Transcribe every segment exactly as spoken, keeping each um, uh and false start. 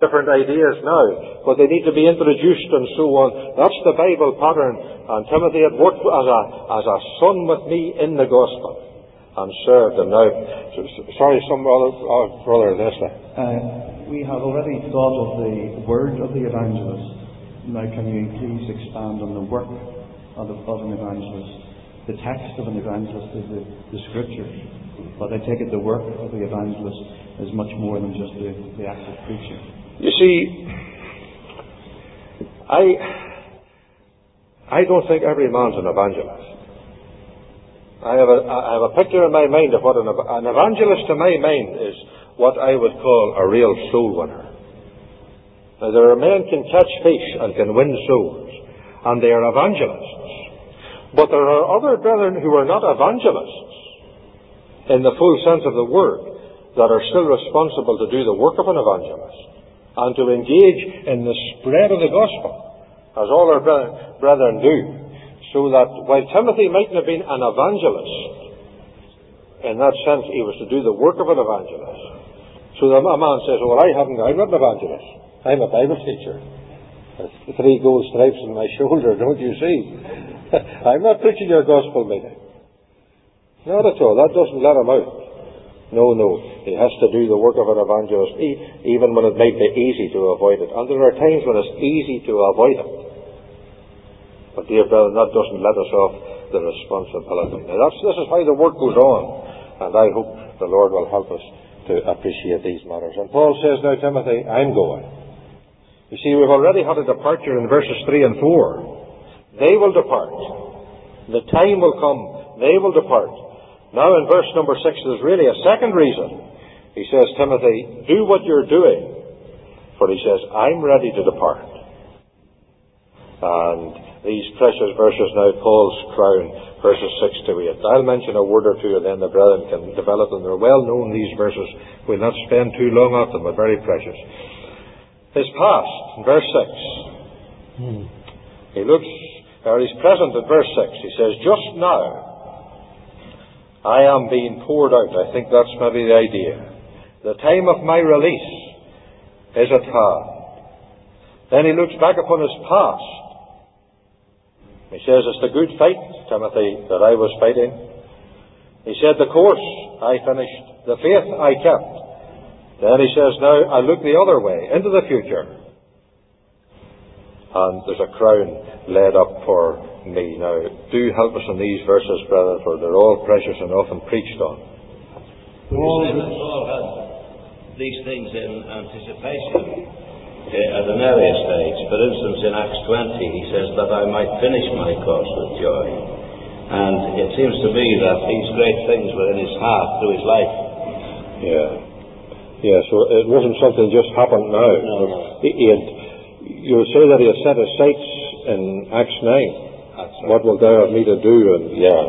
different ideas now, but they need to be introduced and so on. That's the Bible pattern. And Timothy had worked as a, as a son with me in the gospel and served him. Now, sorry, some other, oh, brother, Leslie. Uh, we have already thought of the word of the evangelist. Now, can you please expand on the work of, the, of an evangelist? The text of an evangelist is the, the scripture, but I take it the work of the evangelist is much more than just the, the act of preaching. You see, I I don't think every man's an evangelist. I have a, I have a picture in my mind of what an, an evangelist to my mind is what I would call a real soul winner. Now, there are men can catch fish and can win souls, and they are evangelists. But there are other brethren who are not evangelists in the full sense of the word, that are still responsible to do the work of an evangelist and to engage in the spread of the gospel, as all our brethren do. So that while Timothy mightn't have been an evangelist, in that sense he was to do the work of an evangelist. So the a man says, well, I haven't, I'm not an evangelist. I'm a Bible teacher. There's three gold stripes on my shoulder, don't you see? I'm not preaching your gospel meeting. Not at all. That doesn't let him out. No, no. He has to do the work of an evangelist, even when it might be easy to avoid it. And there are times when it's easy to avoid it. But, dear brethren, that doesn't let us off the responsibility. Now, that's, this is how the work goes on. And I hope the Lord will help us to appreciate these matters. And Paul says, now, Timothy, I'm going. You see, we've already had a departure in verses three and four. They will depart. The time will come. They will depart. Now in verse number six, there's really a second reason. He says, Timothy, do what you're doing. For he says, I'm ready to depart. And these precious verses now, Paul's crown, verses six to eight. I'll mention a word or two and then the brethren can develop them. They're well known, these verses. We'll not spend too long on them, but very precious. His past, in verse six. Hmm. He looks, or he's present in verse six. He says, just now, I am being poured out. I think that's maybe the idea. The time of my release is at hand. Then he looks back upon his past. He says, it's the good fight, Timothy, that I was fighting. He said, the course I finished, the faith I kept. Then he says, now I look the other way, into the future. And there's a crown laid up for me. Now, do help us in these verses, brethren, for they're all precious and often preached on. Paul, Paul had these things in anticipation uh, at an earlier stage. For instance, in Acts twenty, he says that I might finish my course with joy. And it seems to me that these great things were in his heart through his life. Yeah. Yeah, so it wasn't something just happened now. No, no. He, he had, you would say that he had set his sights in Acts nine. Right. What will thou have me to do? And yeah.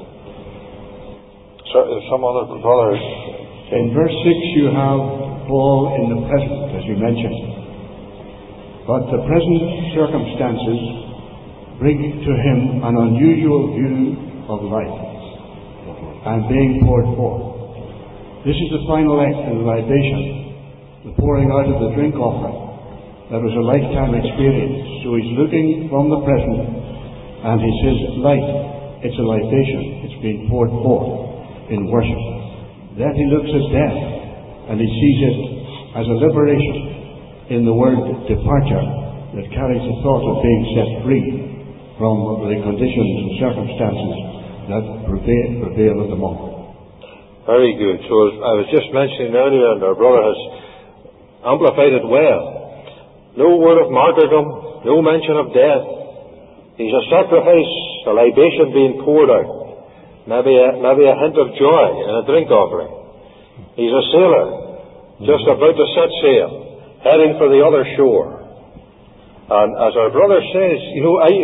So, some other brothers. In verse six, you have Paul in the present, as you mentioned. But the present circumstances bring to him an unusual view of life and being poured forth. This is the final act in the libation, the pouring out of the drink offering. That was a lifetime experience. So he's looking from the present, and he says, light, it's a libation. It's being poured forth in worship. Then he looks at death, and he sees it as a liberation in the word departure that carries the thought of being set free from the conditions and circumstances that prevail, prevail at the moment. Very good. So as I was just mentioning earlier, and our brother has amplified it well. No word of martyrdom, no mention of death. He's a sacrifice, a libation being poured out. Maybe a, maybe a hint of joy in a drink offering. He's a sailor, just about to set sail, heading for the other shore. And as our brother says, you know, I,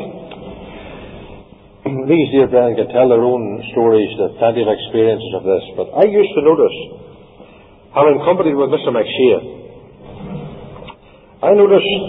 these dear brethren can tell their own stories, the plenty of experiences of this, but I used to notice, having company with Mister McShane, I noticed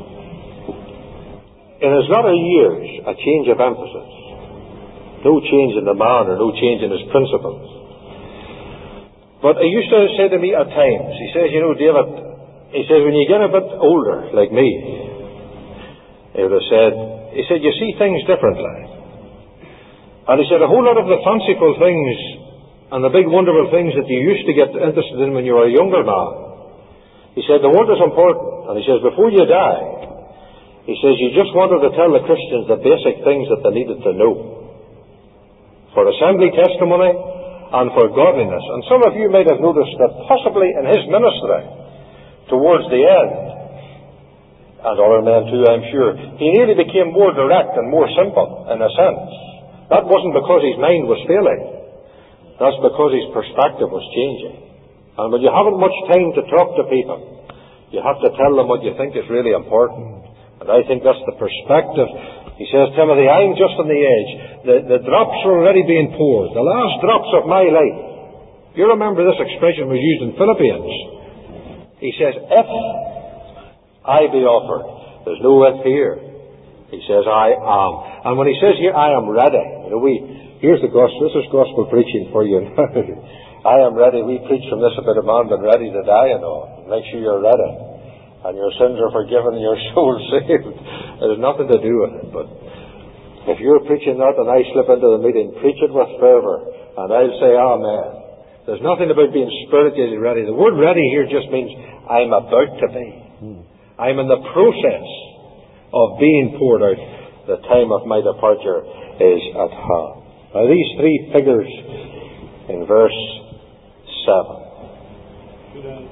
in his latter years a change of emphasis. No change in the man or no change in his principles. But he used to say to me at times, he says, you know, David, he says, when you get a bit older, like me, he would have said, he said, you see things differently. And he said, a whole lot of the fanciful things and the big wonderful things that you used to get interested in when you were a younger man, he said, they weren't as important. And he says, before you die, he says, you just wanted to tell the Christians the basic things that they needed to know for assembly testimony and for godliness. And some of you might have noticed that possibly in his ministry, towards the end, and other men too, I'm sure, he nearly became more direct and more simple, in a sense. That wasn't because his mind was failing. That's because his perspective was changing. And when you haven't much time to talk to people, you have to tell them what you think is really important. And I think that's the perspective. He says, Timothy, I'm just on the edge. The, the drops are already being poured. The last drops of my life. You remember this expression was used in Philippians. He says, if I be offered, there's no if here. He says, I am. And when he says here, I am ready. You know, we, here's the gospel. This is gospel preaching for you. I am ready. We preach from this about a man being ready to die and all. Make sure you're ready. And your sins are forgiven and your soul saved. There's nothing to do with it. But if you're preaching that and I slip into the meeting, preach it with fervour. And I'll say, amen. There's nothing about being spiritually ready. The word ready here just means I'm about to be. I'm in the process of being poured out. The time of my departure is at hand. Now these three figures in verse seven. Could I,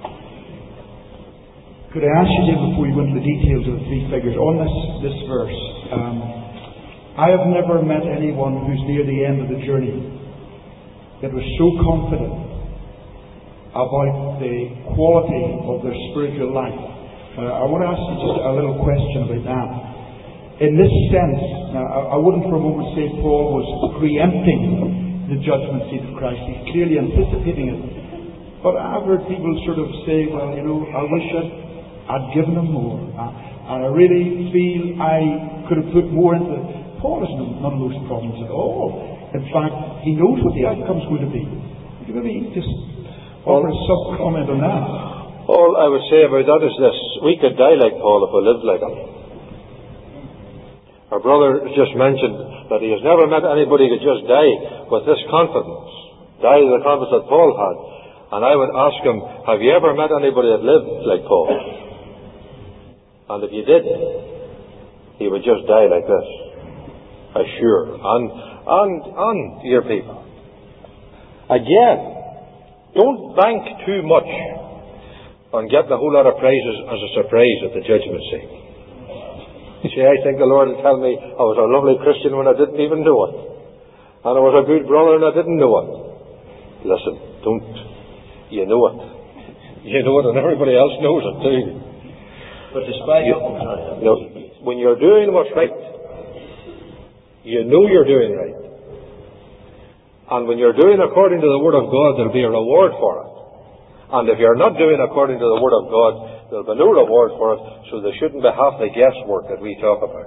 could I ask you, Jim, before you go into the details of the three figures, on this, this verse, um, I have never met anyone who's near the end of the journey that was so confident about the quality of their spiritual life. Uh, I want to ask you just a little question about that. In this sense, now, I, I wouldn't for a moment say Paul was preempting the judgment seat of Christ. He's clearly anticipating it. But I've heard people sort of say, well, you know, I wish I'd, I'd given him more. Uh, and I really feel I could have put more into it. Paul has none of those problems at all. In fact, he knows what the outcome's going to be. Could you maybe just offer a sub-comment on that? All I would say about that is this. We could die like Paul if we lived like him. Our brother just mentioned that he has never met anybody who could just die with this confidence. Die with the confidence that Paul had. And I would ask him, have you ever met anybody that lived like Paul? And if you did, he would just die like this. Assure. And, and, and, dear people. Again, don't bank too much on getting a whole lot of prizes as a surprise at the judgment seat. See, I think the Lord will tell me I was a lovely Christian when I didn't even know it. And I was a good brother and I didn't know it. Listen, don't. You know it. You know it and everybody else knows it too. But despite you, you know, when you're doing what's right, you know you're doing right. And when you're doing according to the Word of God, there'll be a reward for it. And if you're not doing according to the Word of God, there'll be no reward for it, so there shouldn't be half the guesswork that we talk about.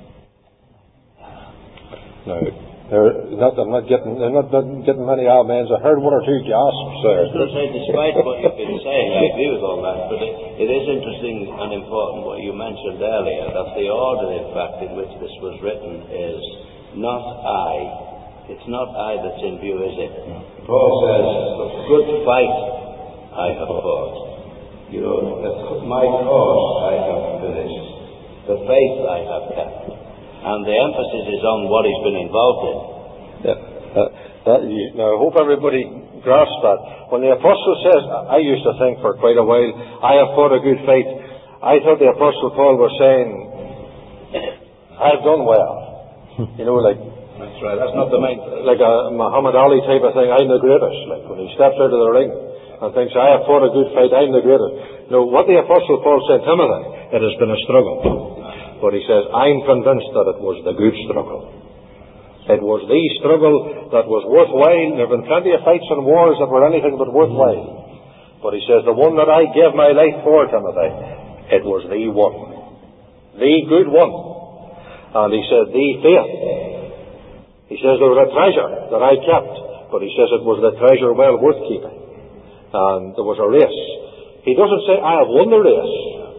Now, they're not, I'm not getting, they're not, not getting many amens. I heard one or two gasps there. I was going to say, despite what you've been saying, I agree with all that, but it, it is interesting and important what you mentioned earlier, that the order, in fact, in which this was written is not I. It's not I that's in view, is it? Paul says, good fight I have fought. You know, my cause I have finished. The faith I have kept. And the emphasis is on what he's been involved in. Yeah. Uh, that, you, now, I hope everybody grasps that. When the apostle says, I used to think for quite a while, I have fought a good fight, I thought the apostle Paul was saying, I've done well. You know, like, that's right, that's not the main like a Muhammad Ali type of thing, I'm the greatest. Like when he steps out of the ring and thinks, I have fought a good fight, I'm the greatest. No, what the apostle Paul said, Timothy, it has been a struggle. But he says, I'm convinced that it was the good struggle. It was the struggle that was worthwhile. There have been plenty of fights and wars that were anything but worthwhile. But he says, the one that I gave my life for, Timothy, it was the one. The good one. And he said, the faith. He says, there was a treasure that I kept. But he says, it was the treasure well worth keeping. And there was a race. He doesn't say, I have won the race.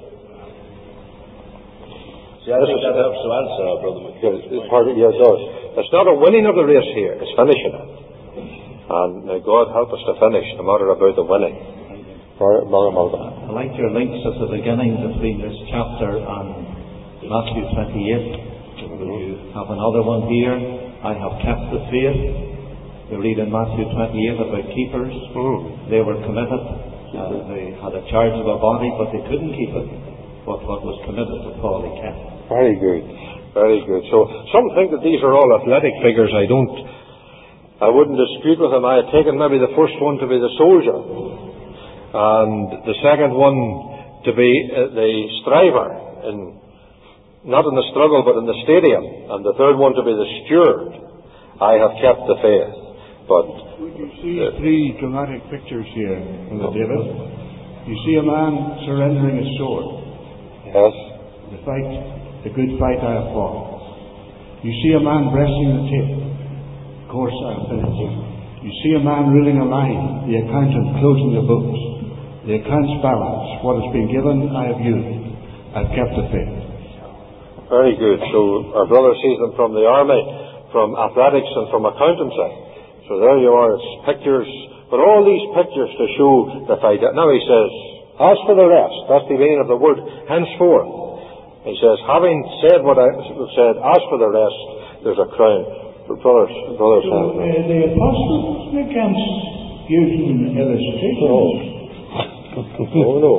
See, I think that helps to answer our brother McKill's point. Yeah, it does. It's not a winning of the race here, it's finishing it. And may God help us to finish, no matter about the winning. For Brother Mulder. I like your links at the beginning between this chapter and Matthew twenty-eight. You have another one here. I have kept the faith. We read in Matthew twenty-eight about keepers. Mm. They were committed. Uh, they had a charge of a body, but they couldn't keep it. But what was committed to Paul, he kept. Very good. Very good. So some think that these are all athletic figures. I don't, I wouldn't dispute with them. I had taken maybe the first one to be the soldier, and the second one to be uh, the striver, in, not in the struggle but in the stadium, and the third one to be the steward. I have kept the faith. But would you see uh, three dramatic pictures here in the David? You see a man surrendering his sword. Yes. The fight, the good fight I have fought. You see a man breasting the tape. Of course I have finished. You see a man ruling a line, the accountant closing the books. The accounts balance. What has been given, I have used. I've kept the faith. Very good. So our brother sees them from the army, from athletics and from accountancy. So there you are, it's pictures, but all these pictures to show the fight. Now he says, as for the rest, that's the meaning of the word, henceforth. He says, having said what I said, as for the rest, there's a crown. For brothers, brothers. So, uh, the apostle wasn't against using illustrations. Oh no.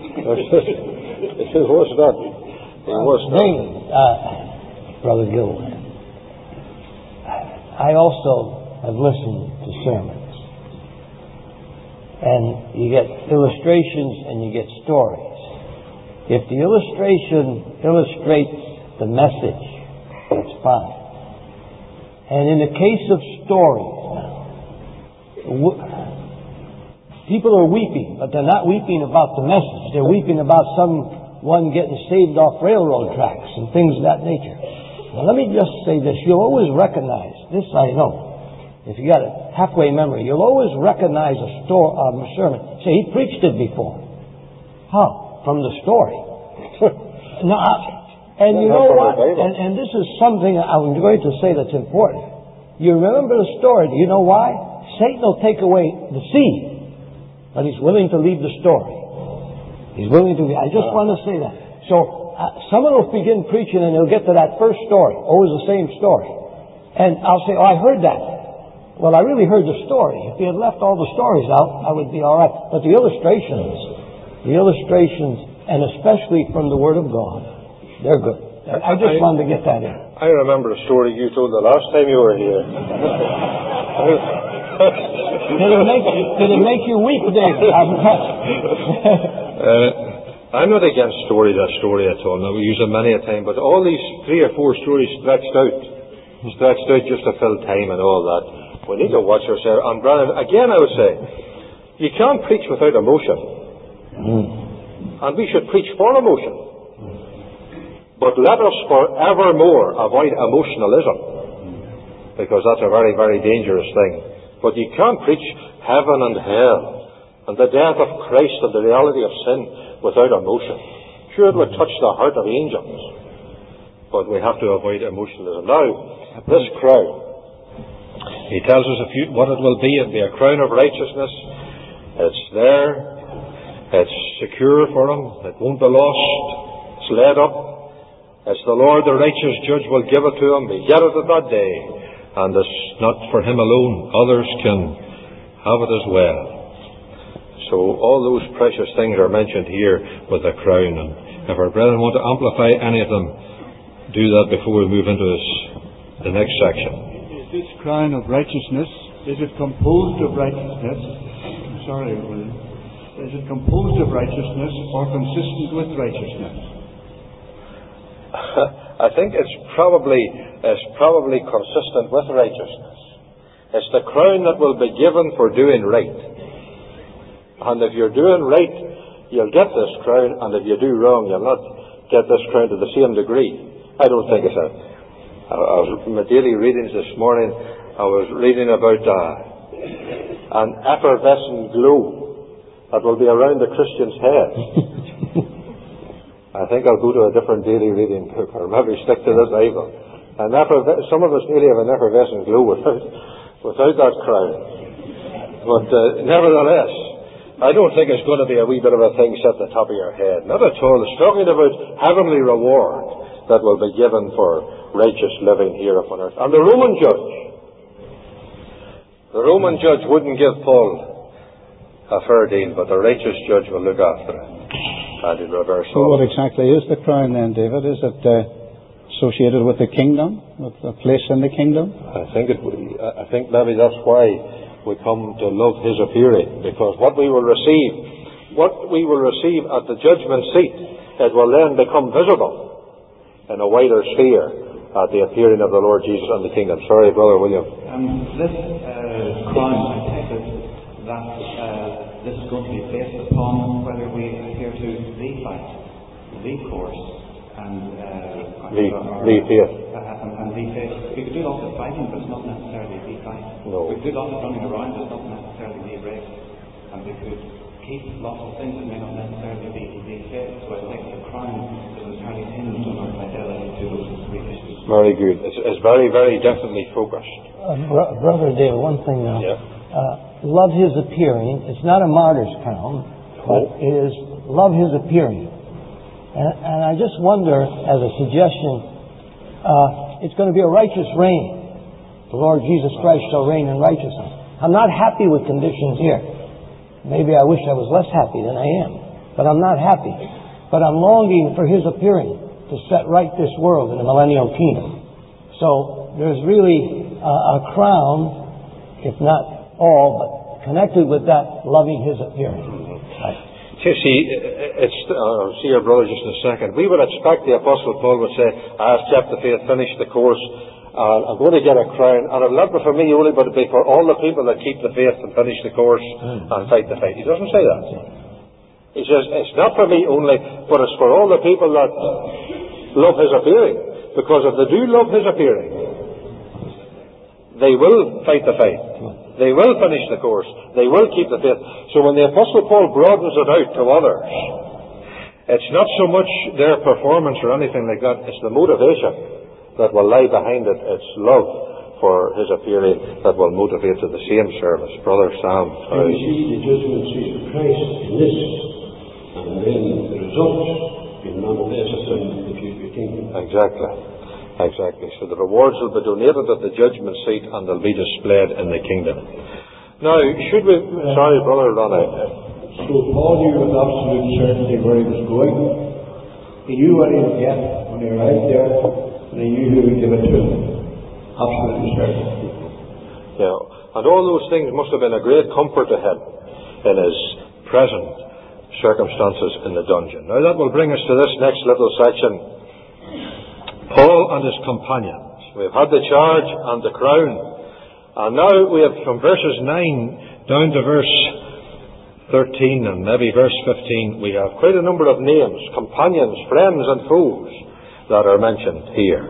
It was not. It was not. Uh, Brother Gill, I also have listened to sermons. And you get illustrations and you get stories. If the illustration illustrates the message, that's fine. And in the case of stories, w- people are weeping, but they're not weeping about the message. They're weeping about someone getting saved off railroad tracks and things of that nature. Now let me just say this. You'll always recognize, this I know, if you got a halfway memory, you'll always recognize a, sto- um, a sermon. Say, he preached it before. How? From the story. no, I, and you know what? And, and this is something I'm going to say that's important. You remember the story. Do you know why? Satan will take away the seed, but he's willing to leave the story. He's willing to. I just want to say that. So uh, someone will begin preaching and they'll get to that first story, always the same story, and I'll say, "Oh, I heard that." Well, I really heard the story. If he had left all the stories out, I would be all right. But the illustrations, the illustrations, and especially from the Word of God, they're good. I just I, wanted to get that in. I remember the story you told the last time you were here. Did it make you, did it make you weep, David? uh, I'm not against story that story at all. Now, we use them many a time, but all these three or four stories stretched out, stretched out just to fill time and all that. We need to watch ourselves. And Brandon, again I would say, you can't preach without emotion. Mm. And we should preach for emotion. But let us forevermore avoid emotionalism, because that's a very, very dangerous thing. But you can't preach heaven and hell and the death of Christ and the reality of sin without emotion. Sure, it would touch the heart of angels, but we have to avoid emotionalism. Now, this crown, he tells us a few, what it will be. It'll be a crown of righteousness. It's there. It's secure for him. It won't be lost. It's laid up. It's the Lord, the righteous judge, will give it to him. He'll get it at that day. And it's not for him alone. Others can have it as well. So all those precious things are mentioned here with the crown. And if our brethren want to amplify any of them, do that before we move into this, the next section. This crown of righteousness, is it composed of righteousness? I'm sorry, William. Is it composed of righteousness or consistent with righteousness? I think it's probably it's probably consistent with righteousness. It's the crown that will be given for doing right. And if you're doing right, you'll get this crown, and if you do wrong, you'll not get this crown to the same degree. I don't think it's a I was in my daily readings this morning. I was reading about uh, an effervescent glow, that will be around the Christian's head. I think I'll go to a different daily reading book, or maybe stick to this Bible. And some of us nearly have an effervescent glow without, without that crown. But uh, nevertheless, I don't think it's going to be a wee bit of a thing set at the top of your head. Not at all. It's talking about heavenly reward that will be given for righteous living here upon earth. And the Roman judge, the Roman judge wouldn't give Paul a fair deal, but the righteous judge will look after it. And in reverse. So what exactly is the crown then, David? Is it uh, associated with the kingdom, with a place in the kingdom? I think it. I think maybe that's why we come to love his appearing, because what we will receive, what we will receive at the judgment seat, it will then become visible in a wider sphere at the appearing of the Lord Jesus and the kingdom. Sorry, Brother William. Um, this uh, crown, I take it that uh, this is going to be based upon whether we adhere to the fight, the course, and uh, the, our, the faith. Uh, and, and the faith. We could do lots of fighting, but it's not necessarily the fight. No. We could do lots of running around, but it's not necessarily the race. And we could keep lots of things that may not necessarily be the faith. So I think the crown is entirely hinged on our fidelity to those three issues. Very good. It's, it's very, very definitely focused. Uh, bro- Brother David, one thing now. Yeah. Uh, love his appearing. It's not a martyr's crown, but it is love his appearing. And, and I just wonder, as a suggestion, uh, it's going to be a righteous reign. The Lord Jesus Christ shall reign in righteousness. I'm not happy with conditions here. Maybe I wish I was less happy than I am, but I'm not happy. But I'm longing for his appearing to set right this world in the millennial kingdom. So there's really uh, a crown, if not all, but connected with that, loving his appearing. Right. You see, it's, uh, see your brother just in a second. We would expect the Apostle Paul would say, I have kept the faith, finished the course, uh, I'm going to get a crown, and it'll not be for me only, but it'll be for all the people that keep the faith and finish the course mm. and fight the fight. He doesn't say that. He says, it's not for me only, but it's for all the people that love his appearing. Because if they do love his appearing, they will fight the fight. They will finish the course. They will keep the faith. So when the Apostle Paul broadens it out to others, it's not so much their performance or anything like that. It's the motivation that will lie behind it. It's love for his appearing that will motivate to the same service. Brother Sam. And we see the judgment seat of Christ in this, and then the results being manifested in the future kingdom. Exactly. Exactly. So the rewards will be donated at the judgment seat and they'll be displayed in the kingdom. Now, should we... Sorry, Brother Ronnie. So Paul knew with absolute certainty where he was going. He knew what he would get when he arrived there, and he knew who would give it to him. Absolutely certain. Yeah. And all those things must have been a great comfort to him in his present circumstances in the dungeon. Now that will bring us to this next little section. Paul and his companions. We've had the charge and the crown. And now we have from verses nine down to verse thirteen and maybe verse fifteen, we have quite a number of names, companions, friends and foes that are mentioned here.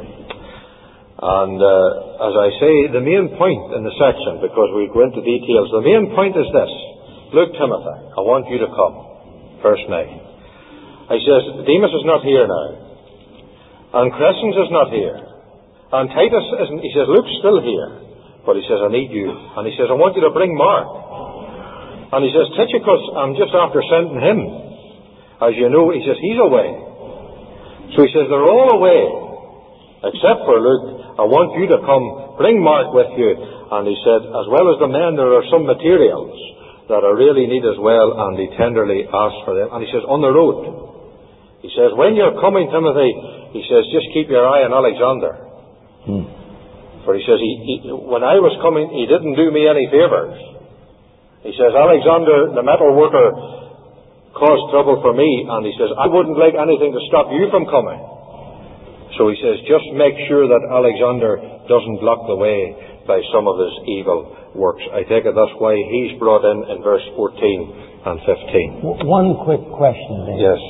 And uh, as I say, the main point in the section, because we go into details, the main point is this. Look, Timothy, I want you to come. Verse nine. He says, Demas is not here now. And Crescens is not here. And Titus isn't. He says, Luke's still here. But he says, I need you. And he says, I want you to bring Mark. And he says, Tychicus, I'm just after sending him. As you know, he says, he's away. So he says, they're all away. Except for Luke. I want you to come. Bring Mark with you. And he said, as well as the men, there are some materials that I really need as well. And he tenderly asked for them. And he says, on the road. He says, when you're coming, Timothy, he says, just keep your eye on Alexander. Hmm. For he says, he, he, when I was coming, he didn't do me any favours. He says, Alexander, the metal worker, caused trouble for me. And he says, I wouldn't like anything to stop you from coming. So he says, just make sure that Alexander doesn't block the way by some of his evil works. I take it that's why he's brought in in verse fourteen and fifteen. One quick question, David. Yes.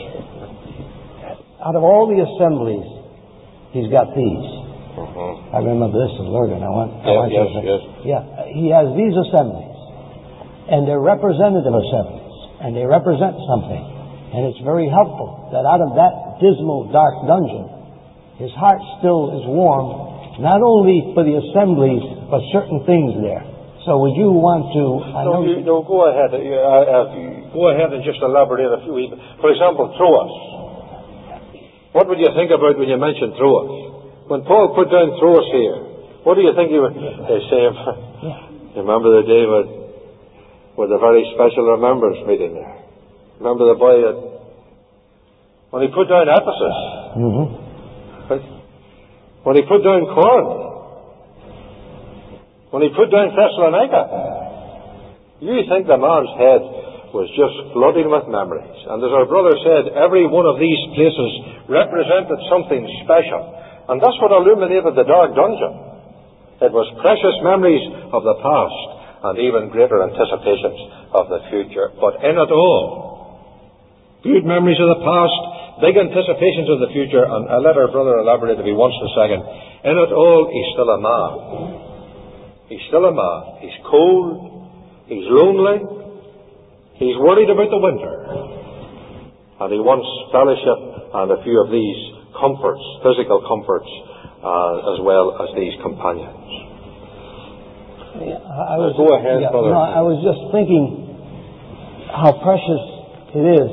Out of all the assemblies, he's got these. Uh-huh. I remember this in Lurgan. I went. I yeah, went yes, to yes. Yeah, he has these assemblies, and they're representative assemblies. and they represent something. And it's very helpful that out of that dismal, dark dungeon, his heart still is warm, not only for the assemblies, but certain things there. So would you want to... I no, know you, no, go ahead. Uh, uh, go ahead and just elaborate a few. For example, Troas. What would you think about when you mentioned Troas? When Paul put down Troas here, what do you think he would uh, say? You remember the day with, with a very special remembrance meeting there? Remember the boy that, when he put down Ephesus, mm-hmm. when he put down Corinth, when he put down Thessalonica, you think the man's head was just flooding with memories. And as our brother said, every one of these places represented something special. And that's what illuminated the dark dungeon. It was precious memories of the past and even greater anticipations of the future. But in it all, good memories of the past, big anticipations of the future, and I'll let our brother elaborate if he wants in a second. In it all, he's still a man. He's still a man. He's cold. He's lonely. He's worried about the winter. And he wants fellowship and a few of these comforts, physical comforts, uh, as well as these companions. Yeah, I was, Go ahead, yeah, brother. No, I was just thinking how precious it is.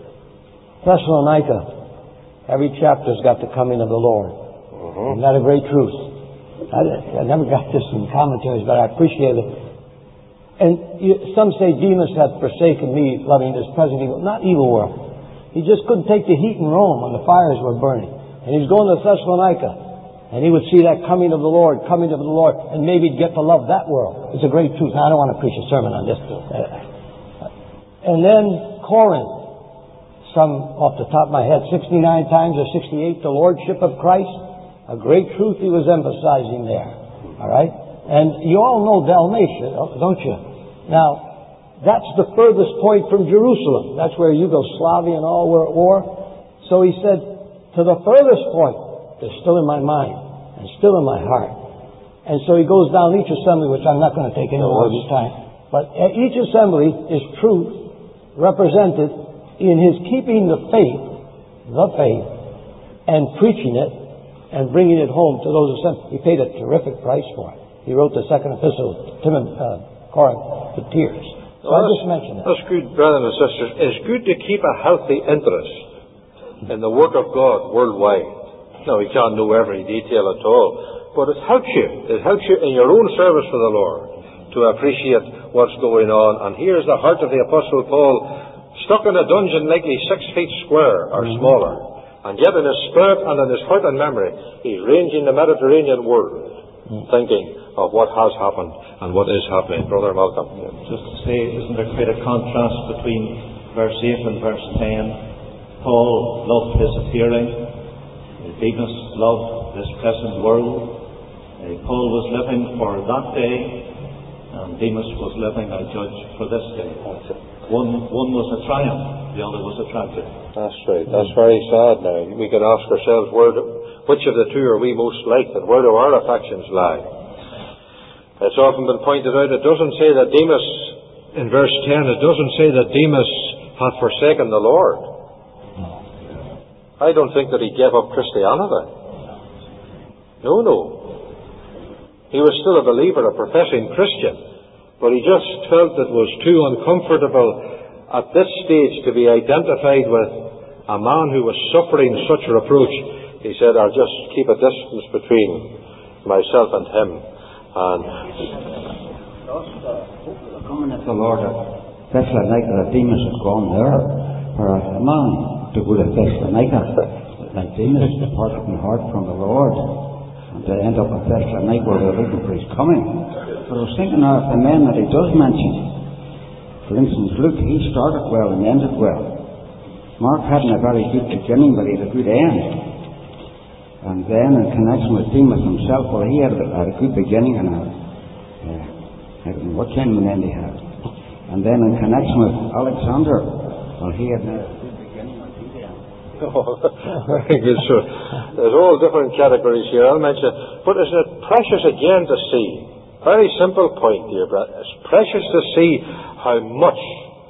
Thessalonica, every chapter's got the coming of the Lord. Uh-huh. Isn't that a great truth? I, I never got this in commentaries, but I appreciate it. And you, some say Demas had forsaken me, loving this present evil, not evil world. He just couldn't take the heat in Rome when the fires were burning. And he's going to Thessalonica. And he would see that coming of the Lord, coming of the Lord, and maybe he'd get to love that world. It's a great truth. Now, I don't want to preach a sermon on this. And then Corinth. Some, off the top of my head, sixty-nine times or sixty-eight, the Lordship of Christ. A great truth he was emphasizing there. All right? And you all know Dalmatia, don't you? Now, that's the furthest point from Jerusalem. That's where Yugoslavia and all were at war. So he said, to the furthest point, they're still in my mind and still in my heart. And so he goes down each assembly, which I'm not going to take any more of his time. But at each assembly is truth represented in his keeping the faith, the faith, and preaching it and bringing it home to those assemblies. He paid a terrific price for it. He wrote the second epistle to Timothy, uh, Corinth with tears. So well, I just mentioned that. That's good, brothers and sisters. It's good to keep a healthy interest in the work of God worldwide. Now, we can't know every detail at all, but it helps you. It helps you in your own service for the Lord to appreciate what's going on. And here's the heart of the Apostle Paul, stuck in a dungeon likely six feet square or mm-hmm. smaller. And yet in his spirit and in his heart and memory, he's ranging the Mediterranean world, mm-hmm. thinking of what has happened and what is happening. Brother Malcolm. Yeah, just to say, isn't there quite a contrast between verse eight and verse ten? Paul loved his appearing. Demas loved this present world. Uh, Paul was living for that day, and Demas was living, I judge, for this day. One, one was a triumph, the other was a tragedy. That's right. That's very sad now. We can ask ourselves, where do, which of the two are we most like, and where do our affections lie? It's often been pointed out, it doesn't say that Demas, in verse ten, it doesn't say that Demas had forsaken the Lord. I don't think that he gave up Christianity. No, no. He was still a believer, a professing Christian. But he just felt it was too uncomfortable at this stage to be identified with a man who was suffering such reproach. He said, I'll just keep a distance between myself and him. And coming at the Lord at Thessalonica, that Demas had gone there for a man to go to Thessalonica, like Demas departed from heart from the Lord, and to end up at Thessalonica where they're looking for his coming. But I was thinking now of the men that he does mention. For instance, Luke, he started well and ended well. Mark hadn't a very good beginning, but he had a good end. And then in connection with Demas himself, well, he had a, had a good beginning and a, uh, I don't know what kind of an end he had. And then in connection with Alexander, well, he had a good beginning and a good end. Oh, very good, sir. There's all different categories here. I'll mention, but isn't it precious again to see? Very simple point, dear brother. It's precious to see how much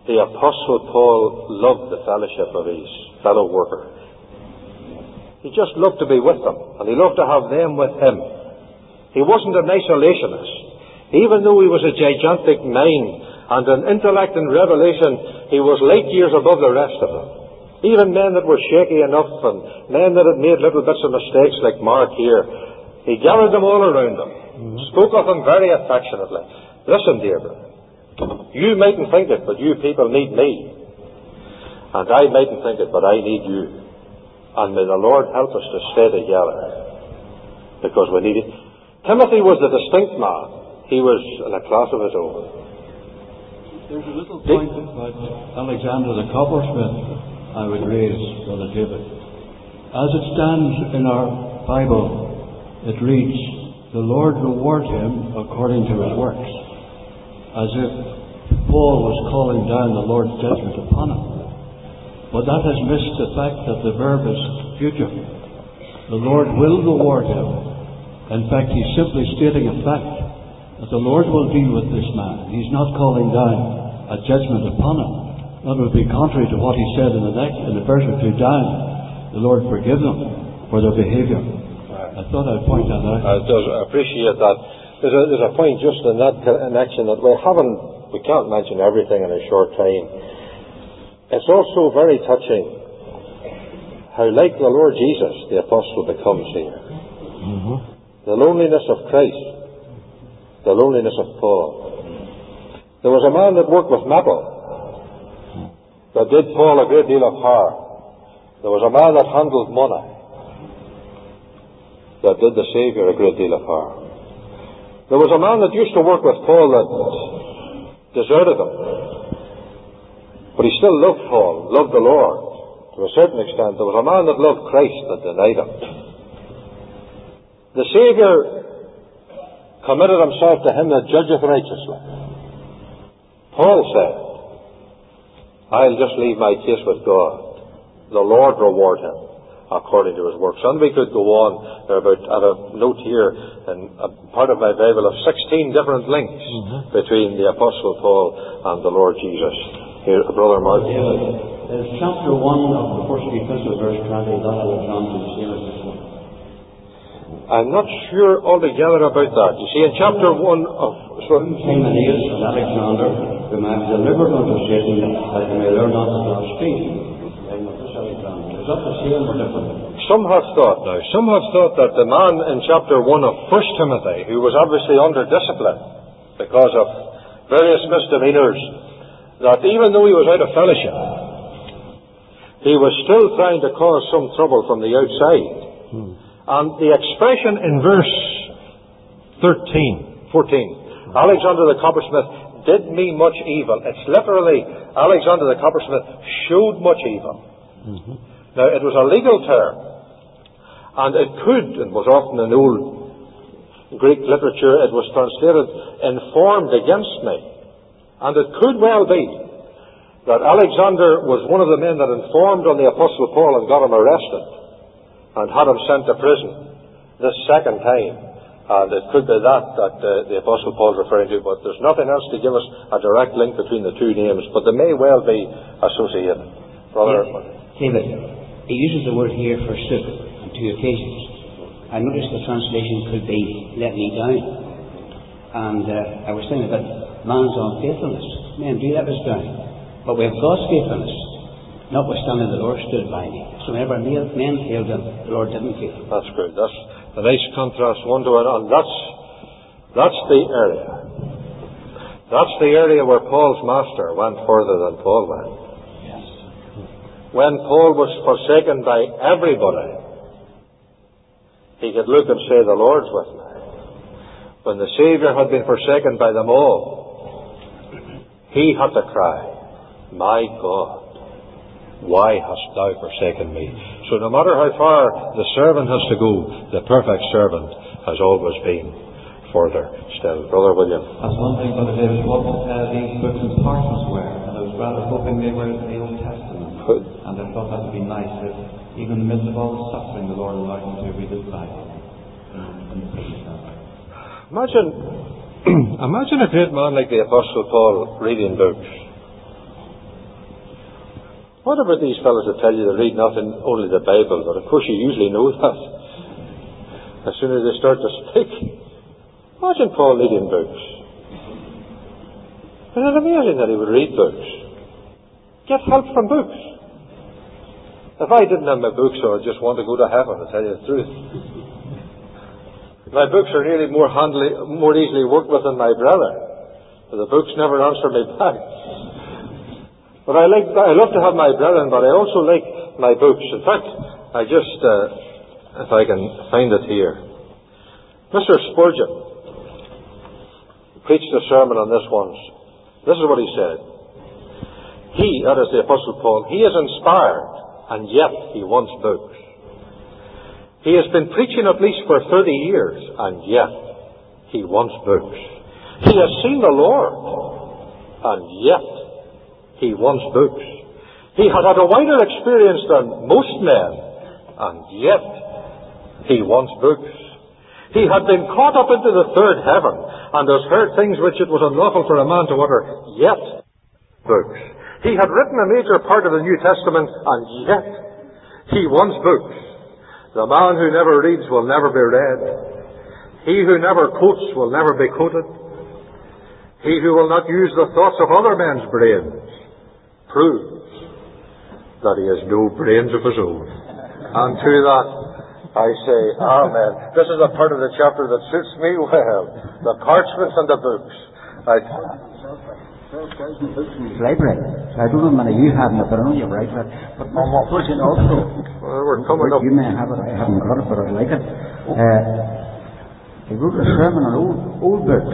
the Apostle Paul loved the fellowship of his fellow workers. He just loved to be with them, and he loved to have them with him. He wasn't an isolationist. Even though he was a gigantic mind and an intellect and revelation, he was light years above the rest of them. Even men that were shaky enough and men that had made little bits of mistakes like Mark here, he gathered them all around him, mm-hmm. spoke of them very affectionately. Listen, dear brother, you mightn't think it, but you people need me. And I mightn't think it, but I need you. And may the Lord help us to stay together, because we need it. Timothy was a distinct man. He was in a class of his own. There's a little point about Alexander the coppersmith I would raise, Brother David. As it stands in our Bible, it reads, "The Lord reward him according to his works," as if Paul was calling down the Lord's judgment upon him. But that has missed the fact that the verb is future. The Lord will reward him. In fact, he's simply stating a fact, that the Lord will deal with this man. He's not calling down a judgment upon him. That would be contrary to what he said in the next, in the verse or two down. The Lord forgive them for their behaviour. I thought I'd point that out. I does appreciate that. There's a, there's a point just in that connection that we haven't, we can't mention everything in a short time. It's also very touching how like the Lord Jesus the Apostle becomes here. Mm-hmm. The loneliness of Christ, the loneliness of Paul. There was a man that worked with metal that did Paul a great deal of harm. There was a man that handled money that did the Saviour a great deal of harm. There was a man that used to work with Paul that deserted him. But he still loved Paul, loved the Lord to a certain extent. There was a man that loved Christ that denied him. The Saviour committed himself to him that judgeth righteously. Paul said, I'll just leave my case with God. The Lord reward him according to his works. And we could go on. There about, I have a note here in a part of my Bible of sixteen different links mm-hmm. between the Apostle Paul and the Lord Jesus. Here, Brother Mark. Yeah, uh, chapter one of the first epistle, verse twenty, that Alexander the same as this one. I'm not sure altogether about that. You see, in chapter one of Hymenaeus and Alexander, whom I have delivered unto Satan, that they may learn not to blaspheme. Is that the same or different? Some have thought now, some have thought that the man in chapter one of First Timothy, who was obviously under discipline because of various misdemeanours, that even though he was out of fellowship, he was still trying to cause some trouble from the outside. Hmm. And the expression in verse thirteen, fourteen, Alexander the coppersmith did me much evil. It's literally, Alexander the coppersmith showed much evil. Mm-hmm. Now, it was a legal term, and it could, and was often in old Greek literature, it was translated, informed against me. And it could well be that Alexander was one of the men that informed on the Apostle Paul and got him arrested and had him sent to prison this second time. And it could be that that uh, the Apostle Paul is referring to, but there's nothing else to give us a direct link between the two names, but they may well be associated. Brother David, he uses the word here for "stood" on two occasions. I noticed the translation could be "let me down." And uh, I was thinking about man's unfaithfulness. Men do let us down. But we have God's faithfulness. Notwithstanding, the Lord stood by me. So whenever men failed him, the Lord didn't fail. That's good. That's a nice contrast one to another. And that's, that's the area. That's the area where Paul's master went further than Paul went. Yes. When Paul was forsaken by everybody, he could look and say, the Lord's with me. When the Saviour had been forsaken by them all, he had to cry, my God, why hast thou forsaken me? So no matter how far the servant has to go, the perfect servant has always been further still. Brother William. That's one thing, Brother David, what uh, these books and parchments were, and I was rather hoping they were in the Old Testament. Good. And I thought that would be nice if, even in the midst of all the suffering, the Lord allowed me to read His Bible. Imagine, imagine a great man like the Apostle Paul reading books. What about these fellows that tell you they read nothing, only the Bible? But of course you usually know that as soon as they start to speak. Imagine Paul reading books. Isn't it amazing that he would read books? Get help from books. If I didn't have my books, I would just want to go to heaven, to tell you the truth. My books are nearly more handily, more easily worked with than my brother. But the books never answer me back. But I like, I love to have my brethren, but I also like my books. In fact, I just, uh, if I can find it here. Mister Spurgeon preached a sermon on this once. This is what he said. He, that is the Apostle Paul, he is inspired, and yet he wants books. He has been preaching at least for thirty years, and yet he wants books. He has seen the Lord, and yet he wants books. He has had a wider experience than most men, and yet he wants books. He had been caught up into the third heaven, and has heard things which it was unlawful for a man to utter, yet books. He had written a major part of the New Testament, and yet he wants books. The man who never reads will never be read. He who never quotes will never be quoted. He who will not use the thoughts of other men's brains proves that he has no brains of his own. And to that I say, Amen. This is a part of the chapter that suits me well. The parchments and the books. I Library. I don't know how many you have in it, but I know you're right. But Spurgeon also, well, we're coming up. You may have it, I haven't got it, but I like it. Uh, he wrote a sermon on old, old books,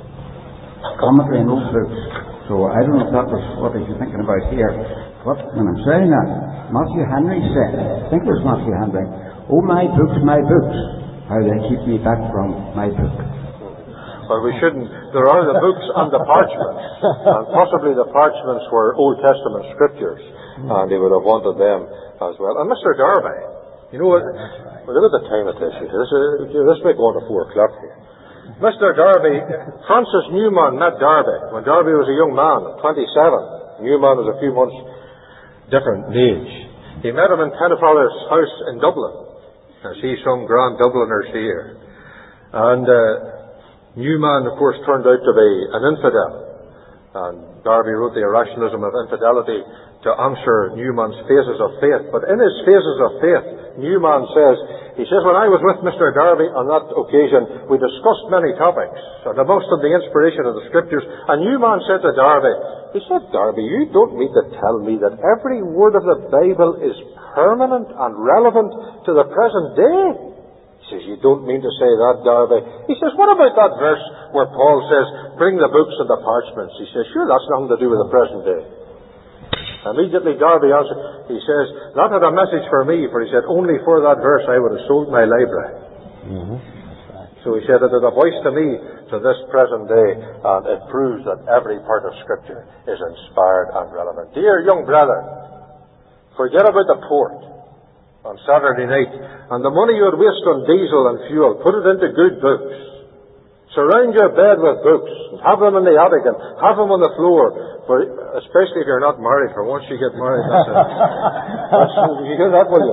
commentary on old books. So I don't know if that was what he's thinking about here. But when I'm saying that, Matthew Henry said, I think it was Matthew Henry, "Oh, my books, my books, how they keep me back from my book." Well, we shouldn't. There are the books and the parchments. And possibly the parchments were Old Testament scriptures. And he would have wanted them as well. And Mister Darby, you know what? Well, look at the time it is here. This, is, this may go on to four o'clock here. Mister Darby, Francis Newman met Darby when Darby was a young man, twenty-seven. Newman was a few months different in age. He met him in Pennefather's house in Dublin. As he's some grand Dubliner here. And uh, Newman, of course, turned out to be an infidel. And Darby wrote The Irrationalism of Infidelity to answer Newman's phases of faith. But in his phases of faith, Newman says, he says, when I was with Mister Darby on that occasion, we discussed many topics, and amongst them the inspiration of the Scriptures. And Newman said to Darby, he said, Darby, you don't mean to tell me that every word of the Bible is permanent and relevant to the present day? He says, you don't mean to say that, Darby. He says, what about that verse where Paul says, bring the books and the parchments? He says, sure, that's nothing to do with the present day. Immediately Darby answered, he says, that had a message for me, for he said, only for that verse I would have sold my library. Mm-hmm. So he said, it had a voice to me to this present day, and it proves that every part of Scripture is inspired and relevant. Dear young brother, forget about the port on Saturday night, and the money you would waste on diesel and fuel, put it into good books. Surround your bed with books, and have them in the attic, and have them on the floor, for, especially if you're not married, for once you get married, that's it. That's, you hear that, will you?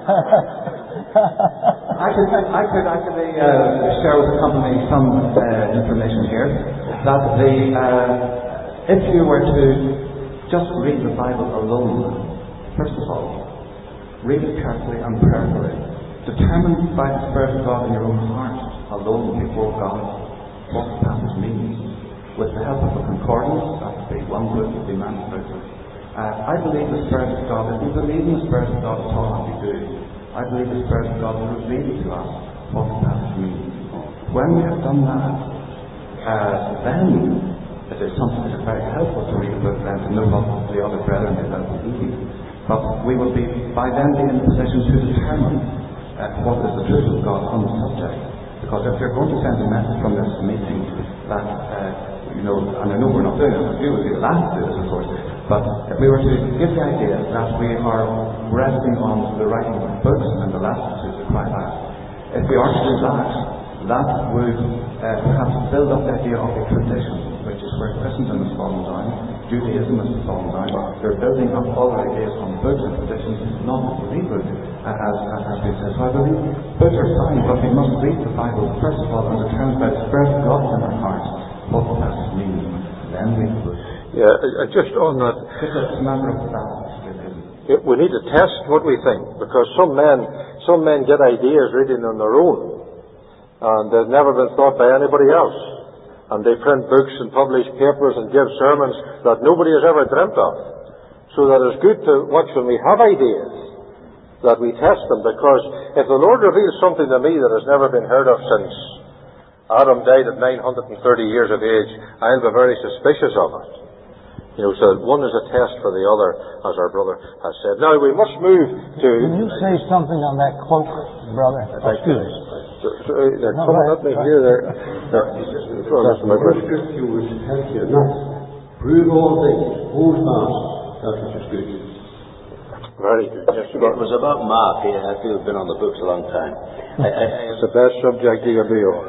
I could, I could actually uh, share with the company some uh, information here, that the, uh, if you were to just read the Bible alone, first of all, read it carefully and prayerfully, determined by the Spirit of God in your own heart, alone before God, what the passage means. With the help of a concordance, that would be one book, would be manuscript. Uh, I believe the Spirit of God, if we believe in the Spirit of God at all, and we do, I believe the Spirit of God will reveal to us what the passage means. When we have done that, uh, then it is something that is very helpful to read a book and to know what the other brethren is out believe. But we will be, by then, be in a position to determine uh, what is the truth of God on the subject. Because if you're going to send a message from this meeting that, uh, you know, and I know we're not doing it, you would be the last to do this, of course, but if we were to give the idea that we are resting on the writing of books and the last to cry out, if we are to do that, that would uh, perhaps build up the idea of a tradition, which is where Christendom is falling down, Judaism has fallen down. They're building up all their ideas on books and traditions, not the Bible, as, as has been said. So I believe books are fine, but we must read the Bible first of all and determine by the Spirit of God in our hearts what it has to mean. Then we will. Yeah, uh, just on that. It's a matter of balance. It, we need to test what we think, because some men, some men get ideas reading on their own, and they've never been thought by anybody else. And they print books and publish papers and give sermons that nobody has ever dreamt of. So that it's good to watch when we have ideas, that we test them, because if the Lord reveals something to me that has never been heard of since Adam died at nine hundred thirty years of age, I'll be very suspicious of it. You know, so one is a test for the other, as our brother has said. Now, we must move to... Can you say something on that cloak, brother? Excuse me. So, so, uh, they're no, coming at me here. They're, they're, that's my scripture would help you not prove all things, hold fast, that which is good. Very good. Yes, it was about Mark. Yeah, I feel you've been on the books a long time. I, I, I, it's the best subject you can be on.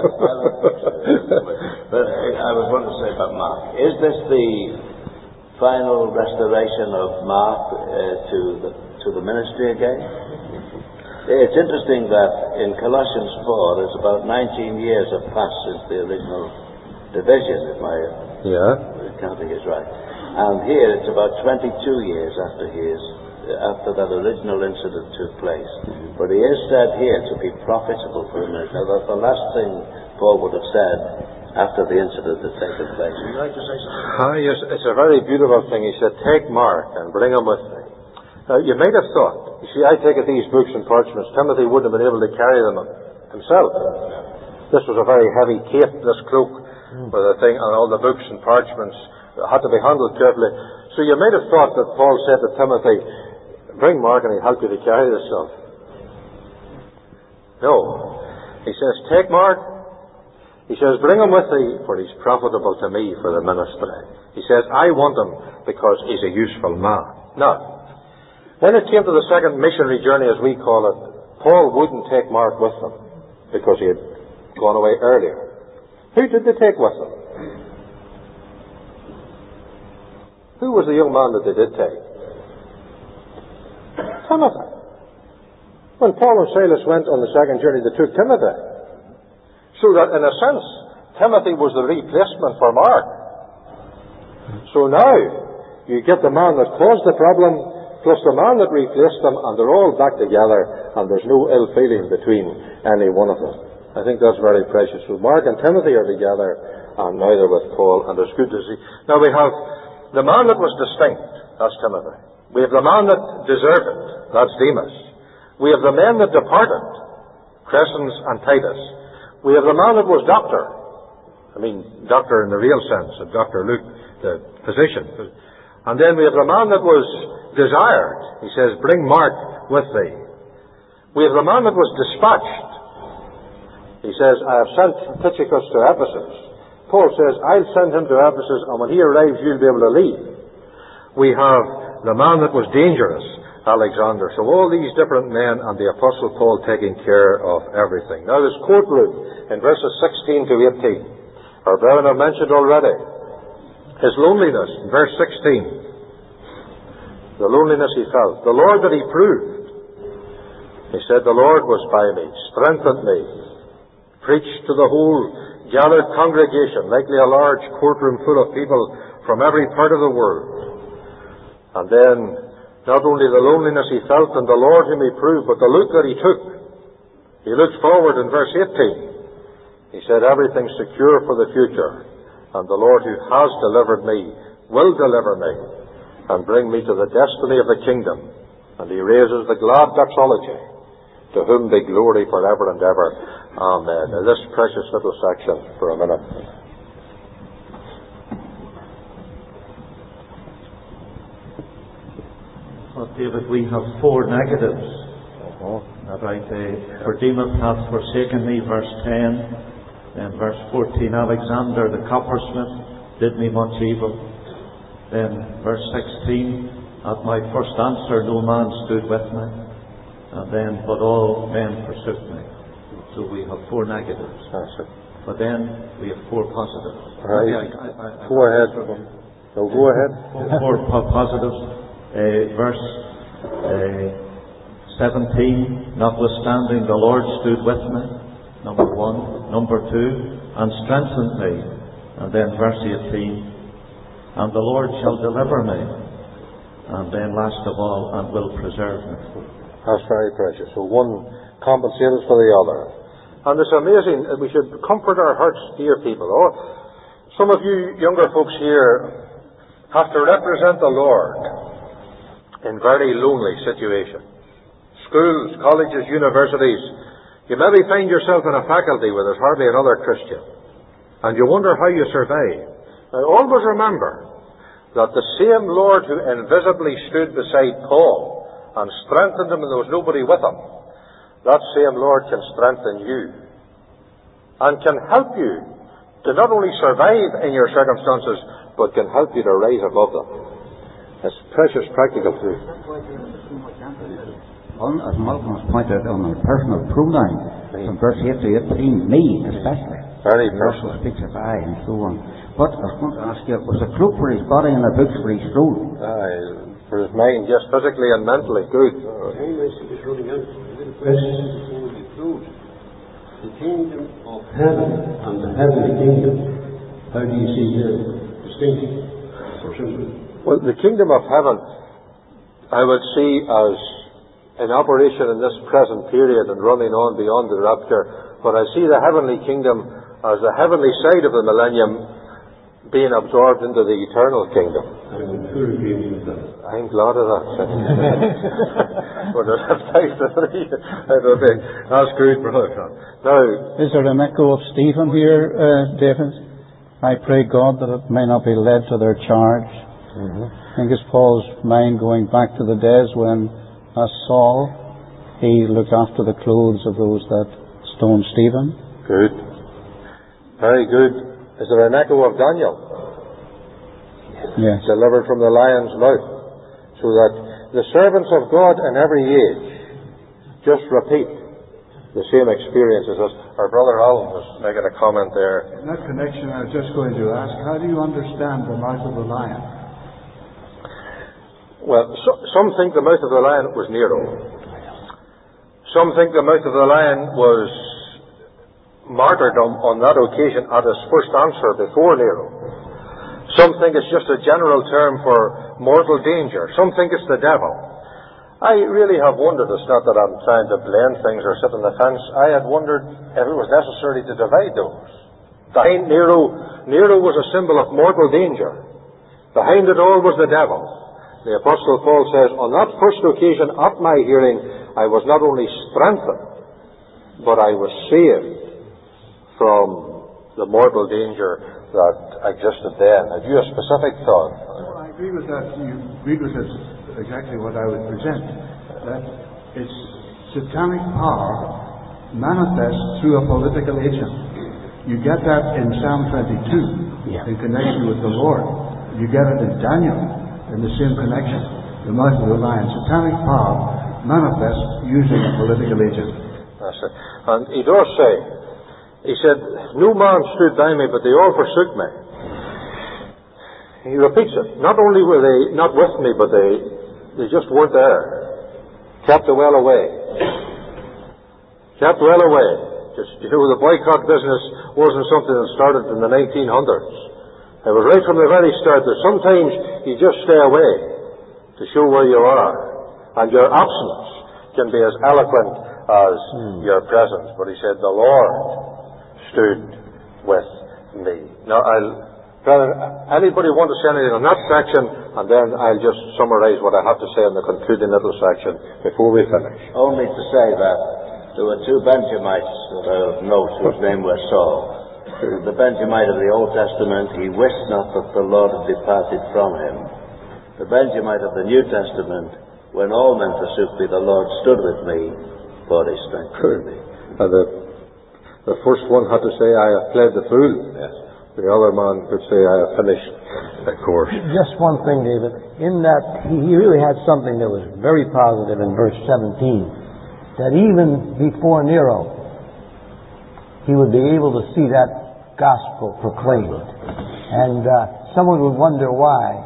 But I, I was wanting to say about Mark. Is this the final restoration of Mark uh, to the to the ministry again? It's interesting that in Colossians four, it's about nineteen years have passed since the original division, if my yeah. counting is right. And here it's about twenty-two years after his, after that original incident took place. Mm-hmm. But he is said here to be profitable for the ministry. Now, that's the last thing Paul would have said after the incident had taken place. Would you like to say something? Ah, yes, it's a very beautiful thing. He said, take Mark and bring him with me. Now, you might have thought, you see, I take it these books and parchments, Timothy wouldn't have been able to carry them himself. This was a very heavy cape, this cloak, mm. with the thing, and all the books and parchments had to be handled carefully. So you might have thought that Paul said to Timothy, bring Mark and he'll help you to carry this stuff. No. He says, take Mark. He says, bring him with thee, for he's profitable to me for the ministry. He says, I want him because he's a useful man. Now, when it came to the second missionary journey, as we call it, Paul wouldn't take Mark with him because he had gone away earlier. Who did they take with them? Who was the young man that they did take? Timothy. When Paul and Silas went on the second journey, they took Timothy. So that, in a sense, Timothy was the replacement for Mark. So now, you get the man that caused the problem, plus the man that replaced them, and they're all back together, and there's no ill feeling between any one of them. I think that's very precious. So Mark and Timothy are together, and now they're with Paul, and it's good to see. Now we have the man that was distinct, that's Timothy. We have the man that deserted, that's Demas. We have the men that departed, Crescens and Titus. We have the man that was doctor. I mean, doctor in the real sense, of Doctor Luke, the physician. And then we have the man that was desired. He says, bring Mark with thee. We have the man that was dispatched. He says, I have sent Tychicus to Ephesus. Paul says, I'll send him to Ephesus, and when he arrives, you'll be able to leave. We have the man that was dangerous, Alexander. So all these different men and the Apostle Paul taking care of everything. Now this courtroom in verses sixteen to eighteen. Our brethren have mentioned already his loneliness, verse sixteen. The loneliness he felt. The Lord that he proved. He said, the Lord was by me, strengthened me, preached to the whole gathered congregation, likely a large courtroom full of people from every part of the world. And then, not only the loneliness he felt and the Lord whom he proved, but the look that he took. He looked forward in verse eighteen. He said, everything's secure for the future, and the Lord who has delivered me will deliver me and bring me to the destiny of the kingdom. And he raises the glad doxology, to whom be glory forever and ever. Amen. Now this precious little section for a minute. Well, David, we have four negatives. Uh-huh. That right, uh, for Demas hath forsaken me, verse ten. Then verse fourteen, Alexander the coppersmith did me much evil. Then verse sixteen, at my first answer no man stood with me. And then, but all men forsook me. So we have four negatives. That's it. But then we have four positives. Right. Okay, I, I, I, Go ahead. So go ahead. More positives. Uh, verse uh, seventeen, notwithstanding the Lord stood with me, number one. Number two, and strengthened me. And then verse eighteen, and the Lord shall deliver me. And then last of all, and will preserve me. That's very precious. So one compensates for the other. And it's amazing that we should comfort our hearts, dear people. Oh, some of you younger folks here have to represent the Lord in very lonely situations. Schools, colleges, universities. You maybe find yourself in a faculty where there's hardly another Christian. And you wonder how you survive. Now always remember that the same Lord who invisibly stood beside Paul and strengthened him when there was nobody with him, that same Lord can strengthen you and can help you to not only survive in your circumstances, but can help you to rise above them. It's precious practical truth. On, as Malcolm has pointed out, on a personal pronoun, from verse eight to eighteen, me especially. Very personal. Also speaks of I and so on. But I was going to ask you, was a cloak for his body and a book for his soul? Aye, for his mind, yes, physically and mentally. Good. Time is running out. A little question before we close. The kingdom of heaven and the heavenly kingdom. How do you see the distinction? Or simple? Well, the kingdom of heaven, I would see as in operation in this present period and running on beyond the rapture. But I see the heavenly kingdom as the heavenly side of the millennium being absorbed into the eternal kingdom. I'm in full agreement with that. I'm glad of that. But there's a five to three. That's good, brother. Now, is there an echo of Stephen here, uh, David? I pray God that it may not be led to their charge. Mm-hmm. I think it's Paul's mind going back to the days when, as Saul, he looked after the clothes of those that stoned Stephen. Good. Very good. Is there an echo of Daniel? Yes. Delivered from the lion's mouth. So that the servants of God in every age just repeat the same experiences. As our brother Alan was making a comment there. In that connection, I was just going to ask, how do you understand the mouth of the lion? Well, so, some think the mouth of the lion was Nero. Some think the mouth of the lion was martyrdom on that occasion at his first answer before Nero. Some think it's just a general term for mortal danger. Some think it's the devil. I really have wondered, it's not that I'm trying to blend things or sit on the fence, I had wondered if it was necessary to divide those. Behind Nero, Nero was a symbol of mortal danger. Behind it all was the devil. The Apostle Paul says, on that first occasion at my hearing, I was not only strengthened, but I was saved from the mortal danger that existed then. Have you a specific thought? Well, I agree with that. You agree with that exactly what I would present. That it's satanic power manifests through a political agent. You get that in Psalm twenty-two, yeah. in connection with the Lord. You get it in Daniel, in the same connection. The mouth of the lion. Satanic power manifests using a political agent. That's it. And he does say, he said, no man stood by me, but they all forsook me. He repeats it. Not only were they not with me, but they they just weren't there. Kept well away. Kept well away. Just, you know, the boycott business wasn't something that started in the nineteen hundreds. It was right from the very start that sometimes you just stay away to show where you are. And your absence can be as eloquent as hmm. your presence. But he said, the Lord stood with me. Now, I'll, brother, anybody want to say anything on that section, and then I'll just summarize what I have to say in the concluding little section before we finish. Only to say that there were two Benjamites that I of note whose name was Saul. The Benjamite of the Old Testament, he wist not that the Lord had departed from him. The Benjamite of the New Testament, when all men forsook me, the Lord stood with me, for he strengthened me. Uh, the, the first one had to say, I have played the fool. Yes. The other man could say, I have finished the course. Just one thing, David. In that, he really had something that was very positive in verse seventeen. That even before Nero, he would be able to see that gospel proclaimed. And uh, someone would wonder why.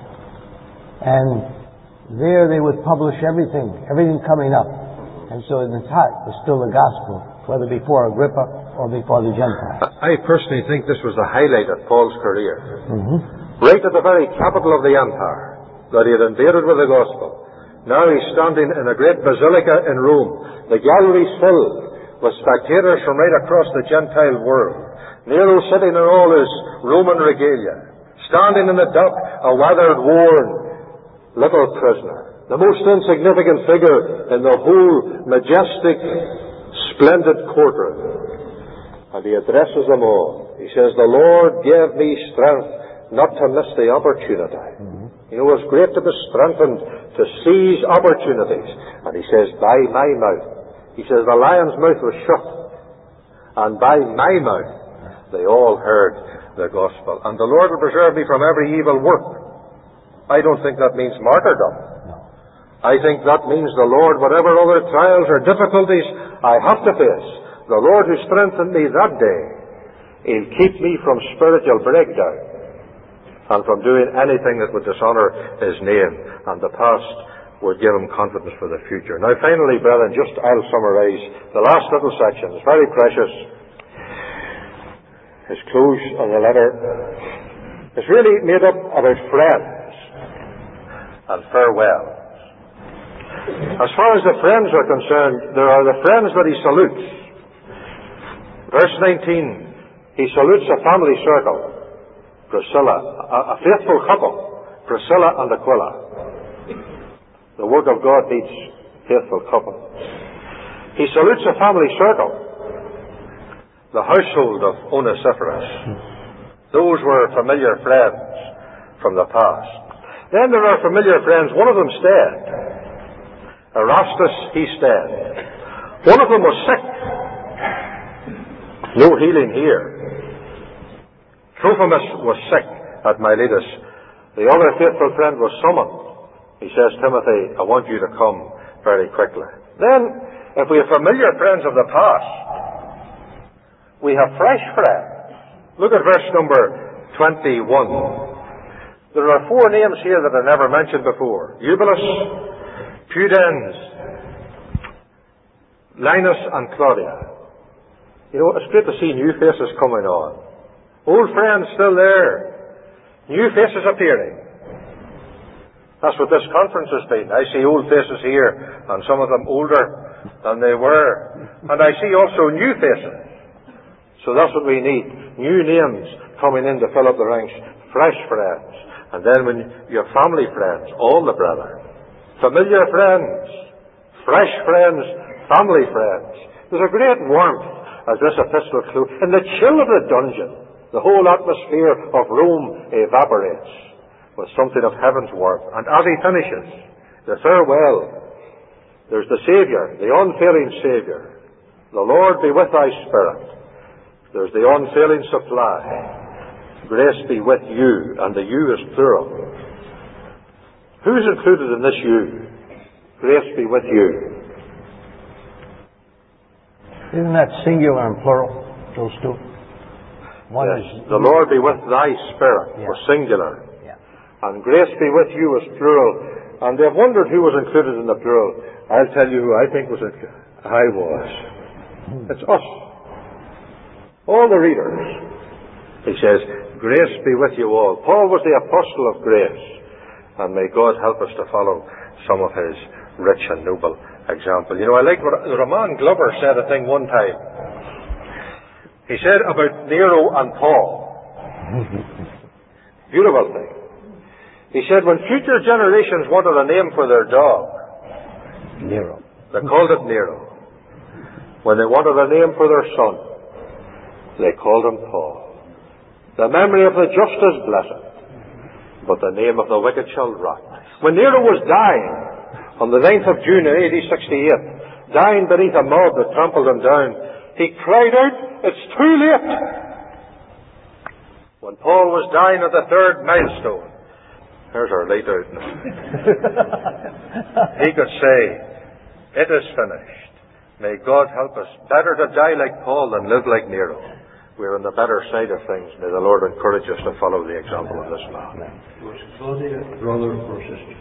And there they would publish everything, everything coming up. And so in its heart was still the gospel, whether before Agrippa or before the Gentiles. I personally think this was the highlight of Paul's career. Mm-hmm. Right at the very capital of the empire that he had invaded with the gospel. Now he's standing in a great basilica in Rome. The galleries filled with spectators from right across the Gentile world. Nero sitting in all his Roman regalia. Standing in the dock, a weathered, worn little prisoner. The most insignificant figure in the whole majestic, splendid courtroom. And he addresses them all. He says, the Lord gave me strength not to miss the opportunity. Mm-hmm. You know, it's great to be strengthened to seize opportunities. And he says, by my mouth. He says, the lion's mouth was shut. And by my mouth, they all heard the gospel. And the Lord will preserve me from every evil work. I don't think that means martyrdom. No. I think that means the Lord, whatever other trials or difficulties I have to face, the Lord who strengthened me that day, He'll keep me from spiritual breakdown and from doing anything that would dishonor His name. And the past would give Him confidence for the future. Now finally, brethren, just I'll summarize the last little section. It's very precious. His close of the letter is really made up about friends and farewells. As far as the friends are concerned, there are the friends that he salutes. Verse nineteen, he salutes a family circle. Priscilla, a, a faithful couple, Priscilla and Aquila. The work of God needs faithful couples. He salutes a family circle. The household of Onesiphorus. Those were familiar friends from the past. Then there are familiar friends. One of them stayed. Erastus, he stayed. One of them was sick. No healing here. Trophimus was sick at Miletus. The other faithful friend was summoned. He says, Timothy, I want you to come very quickly. Then, if we have familiar friends of the past, we have fresh friends. Look at verse number twenty-one. There are four names here that I never mentioned before. Eubulus, Pudens, Linus, and Claudia. You know, it's great to see new faces coming on. Old friends still there. New faces appearing. That's what this conference has been. I see old faces here, and some of them older than they were. And I see also new faces. So that's what we need. New names coming in to fill up the ranks. Fresh friends. And then when you have family friends, all the brethren. Familiar friends. Fresh friends. Family friends. There's a great warmth as this epistle closes. In the chill of the dungeon, the whole atmosphere of Rome evaporates with something of heaven's warmth. And as he finishes, the farewell, there's the Saviour, the unfailing Saviour. The Lord be with thy spirit. There's the unfailing supply. Grace be with you, and the you is plural. Who's included in this you? Grace be with you. Isn't that singular and plural, those two? One yes. is the Lord be with thy spirit, yeah. was singular. Yeah. And grace be with you was plural. And they've wondered who was included in the plural. I'll tell you who I think was included. I was. It's us. All the readers. He says, grace be with you all. Paul was the apostle of grace. And may God help us to follow some of his rich and noble example. You know, I like what Roman Glover said a thing one time. He said about Nero and Paul. Beautiful thing. He said when future generations wanted a name for their dog, Nero. They called it Nero. When they wanted a name for their son, they called him Paul. The memory of the just is blessed, but the name of the wicked shall rot. When Nero was dying, on the ninth of June in A D sixty-eight, dying beneath a mob that trampled him down, he cried out, it's too late! When Paul was dying at the third milestone, there's our late out now. He could say, it is finished. May God help us. Better to die like Paul than live like Nero. we're on the better side of things. May the Lord encourage us to follow the example of this man. Was Claudia brother or sister?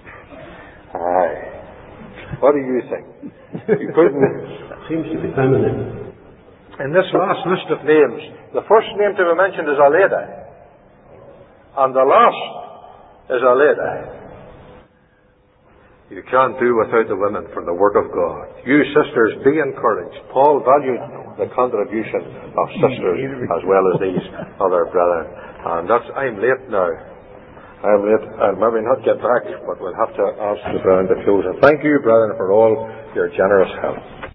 Aye. What do you think? You couldn't. Seems to be feminine. In this last list of names, the first name to be mentioned is a lady, and the last is a lady. You can't do without the women for the work of God. You sisters, be encouraged. Paul valued the contribution of sisters as well as these other brethren. And that's, I'm late now. I'm late. I'll maybe not get back, but we'll have to ask the brethren to close. And thank you, brethren, for all your generous help.